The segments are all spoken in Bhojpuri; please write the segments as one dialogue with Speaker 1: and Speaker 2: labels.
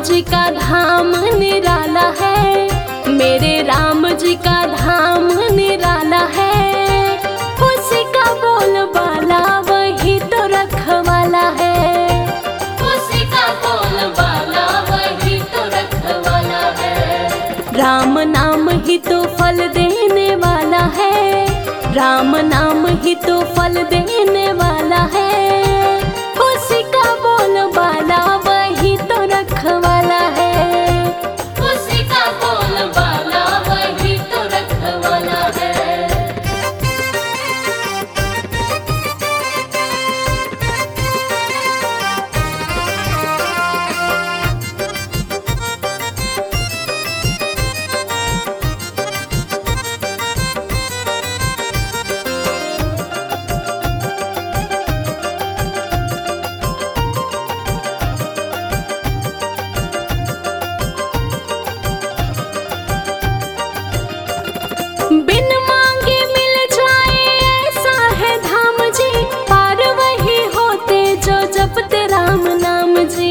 Speaker 1: जी का धाम निराला है, मेरे राम जी का धाम निराला है। उसी का बोलबाला वही तो रखवाला है,
Speaker 2: उसी का बोलबाला वही तो रखवाला है।
Speaker 1: राम नाम ही तो फल देने वाला है, राम नाम ही तो फल देने वाला है। उसी का बोलबाला वही तो रखवाला है,
Speaker 2: उसी का बोलबाला वही तो रखवाला है।
Speaker 1: बिन मांगे मिल जाए ऐसा है धाम जी, पार वही होते जो जपते राम नाम जी।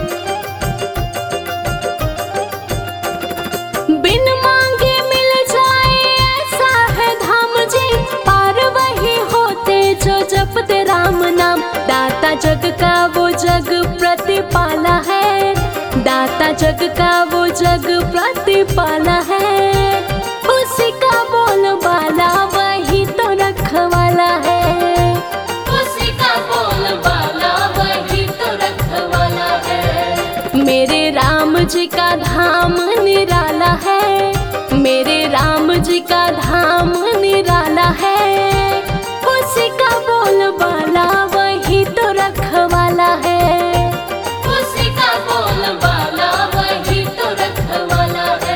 Speaker 1: बिन मांगे मिल जाए ऐसा है धाम जी, पार वही होते जो जपते राम नाम। दाता जग का वो जग प्रतिपाला है, दाता जग का वो जग प्रतिपाला है। उसी का बोलबाला वही तो रखवाला है,
Speaker 2: उसी का बोलबाला वही तो रखवाला है।
Speaker 1: मेरे राम जी का धाम निराला है, मेरे राम जी का धाम निराला है। उसी का बोलबाला वही तो रखवाला है,
Speaker 2: उसी का बोलबाला वही तो रखवाला है।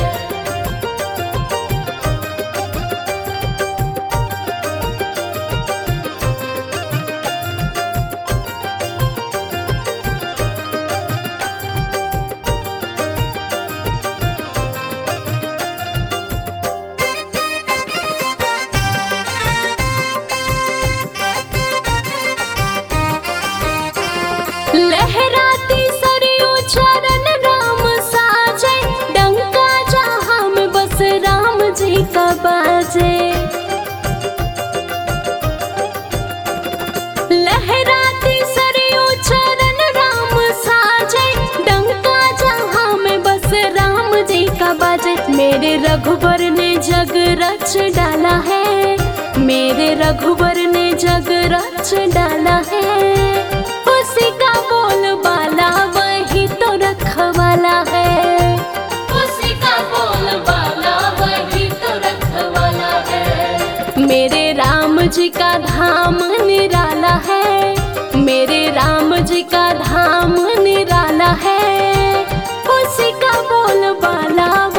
Speaker 1: लहराती सरयू चरण राम साजे, डंका जहाँ में बस राम जी का बाजे। लहराती सरयू चरण राम साजे, डंका जहाँ में बस राम जी का बाजे। मेरे रघुबर ने जग रच डाला है, मेरे रघुबर ने जग रच डाला है। उसी का बोलबाला वही तो रखवाला है,
Speaker 2: उसी का बोलबाला वही तो रखवाला है।
Speaker 1: मेरे राम जी का धाम निराला है, मेरे राम जी का धाम निराला है। उसी का बोलबाला